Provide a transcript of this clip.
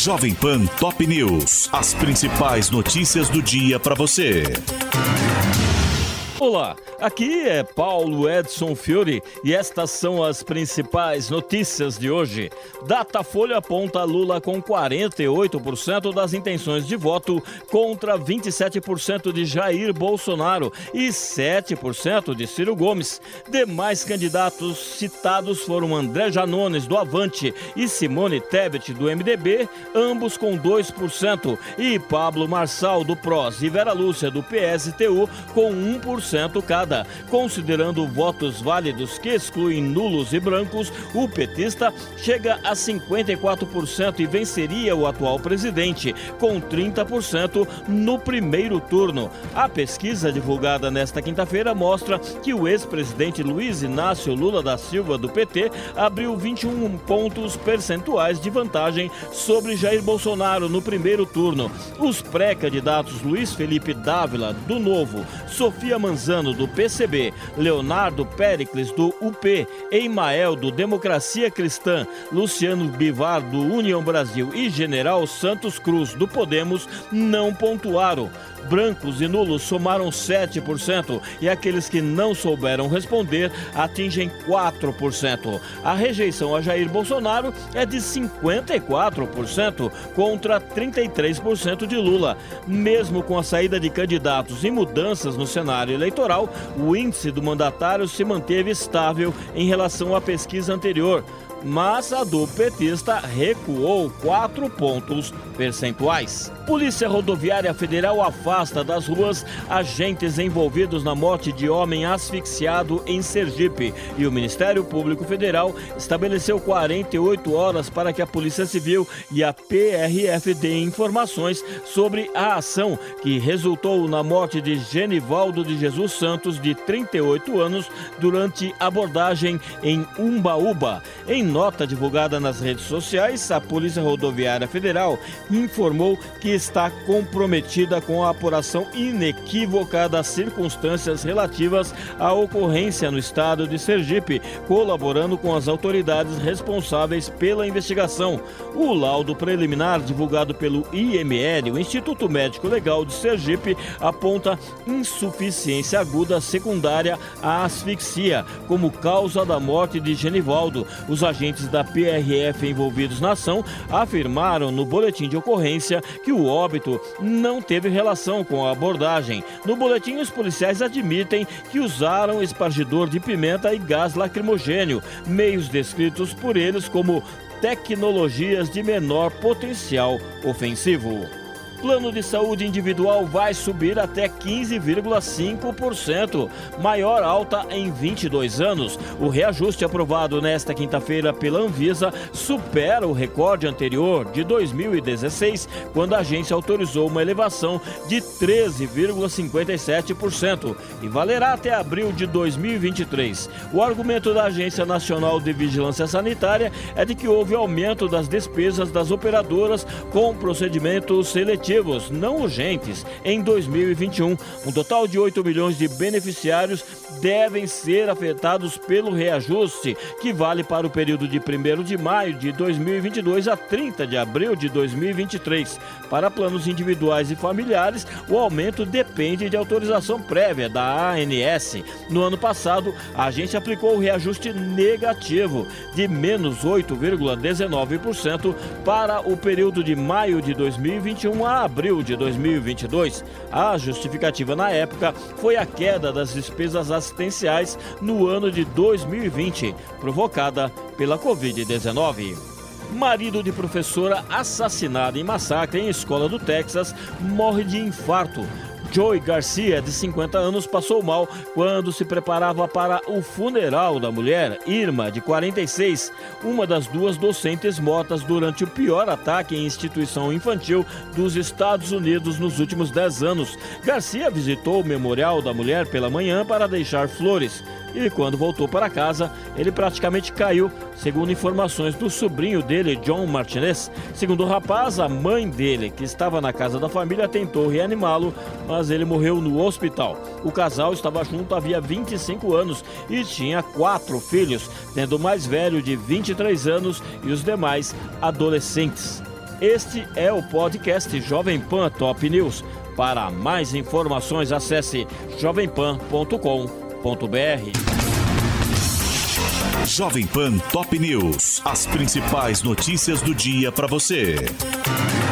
Jovem Pan Top News. As principais notícias do dia para você. Olá, aqui é Paulo Edson Fiore e estas são as principais notícias de hoje. Datafolha aponta Lula com 48% das intenções de voto contra 27% de Jair Bolsonaro e 7% de Ciro Gomes. Demais candidatos citados foram André Janones, do Avante, e Simone Tebet, do MDB, ambos com 2%, e Pablo Marçal, do PROS, e Vera Lúcia, do PSTU, com 1% cada. Considerando votos válidos que excluem nulos e brancos, o petista chega a 54% e venceria o atual presidente, com 30% no primeiro turno. A pesquisa divulgada nesta quinta-feira mostra que o ex-presidente Luiz Inácio Lula da Silva, do PT, abriu 21 pontos percentuais de vantagem sobre Jair Bolsonaro no primeiro turno. Os pré-candidatos Luiz Felipe Dávila, do Novo, Sofia Manzano, do PCB, Leonardo Péricles, do UP, Eimael, do Democracia Cristã, Luciano Bivar, do União Brasil, e General Santos Cruz, do Podemos, não pontuaram. Brancos e nulos somaram 7% e aqueles que não souberam responder atingem 4%. A rejeição a Jair Bolsonaro é de 54% contra 33% de Lula. Mesmo com a saída de candidatos e mudanças no cenário eleitoral, o índice do mandatário se manteve estável em relação à pesquisa anterior, mas a do petista recuou 4 pontos percentuais. Polícia Rodoviária Federal afasta das ruas agentes envolvidos na morte de homem asfixiado em Sergipe e o Ministério Público Federal estabeleceu 48 horas para que a Polícia Civil e a PRF deem informações sobre a ação que resultou na morte de Genivaldo de Jesus Santos, de 38 anos, durante abordagem em Umbaúba. Em nota divulgada nas redes sociais, a Polícia Rodoviária Federal informou que está comprometida com a apuração inequívoca das circunstâncias relativas à ocorrência no estado de Sergipe, colaborando com as autoridades responsáveis pela investigação. O laudo preliminar divulgado pelo IML, o Instituto Médico Legal de Sergipe, aponta insuficiência aguda secundária à asfixia como causa da morte de Genivaldo. Os agentes da PRF envolvidos na ação afirmaram no boletim de ocorrência que o óbito não teve relação com a abordagem. No boletim, os policiais admitem que usaram espargidor de pimenta e gás lacrimogênio, meios descritos por eles como tecnologias de menor potencial ofensivo. Plano de saúde individual vai subir até 15,5%, maior alta em 22 anos. O reajuste aprovado nesta quinta-feira pela Anvisa supera o recorde anterior de 2016, quando a agência autorizou uma elevação de 13,57% e valerá até abril de 2023. O argumento da Agência Nacional de Vigilância Sanitária é de que houve aumento das despesas das operadoras com procedimentos seletivos não urgentes em 2021. Um total de 8 milhões de beneficiários devem ser afetados pelo reajuste, que vale para o período de 1º de maio de 2022 a 30 de abril de 2023. Para planos individuais e familiares, o aumento depende de autorização prévia da ANS. No ano passado, a agência aplicou o reajuste negativo de menos 8,19% para o período de maio de 2021 a abril de 2022. A justificativa na época foi a queda das despesas assistenciais no ano de 2020, provocada pela Covid-19. Marido de professora assassinado em massacre em escola do Texas morre de infarto. Joey Garcia, de 50 anos, passou mal quando se preparava para o funeral da mulher, Irma, de 46, uma das duas docentes mortas durante o pior ataque em instituição infantil dos Estados Unidos nos últimos 10 anos. Garcia visitou o memorial da mulher pela manhã para deixar flores. E quando voltou para casa, ele praticamente caiu, segundo informações do sobrinho dele, John Martinez. Segundo o rapaz, a mãe dele, que estava na casa da família, tentou reanimá-lo, mas ele morreu no hospital. O casal estava junto havia 25 anos e tinha 4 filhos, tendo o mais velho de 23 anos e os demais adolescentes. Este é o podcast Jovem Pan Top News. Para mais informações, acesse jovempan.com.br. Jovem Pan Top News. As principais notícias do dia para você.